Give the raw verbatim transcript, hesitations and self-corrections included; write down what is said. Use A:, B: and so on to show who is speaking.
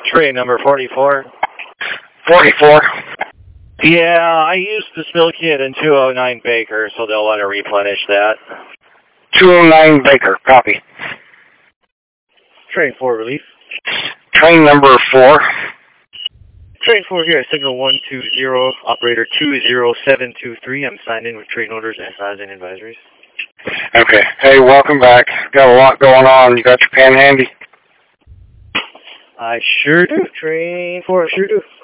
A: Train number forty-four.
B: forty-four.
A: Yeah, I used the spill kit in two oh nine Baker, so they'll want to replenish that.
B: two oh nine Baker, copy.
A: Train four relief.
B: Train number four.
A: Train four here, signal one two zero, operator two zero seven two three. I'm signed in with train orders and files and advisories.
B: Okay. Hey, welcome back. Got a lot going on. You got your pen handy?
A: I sure do. Train four, I sure do.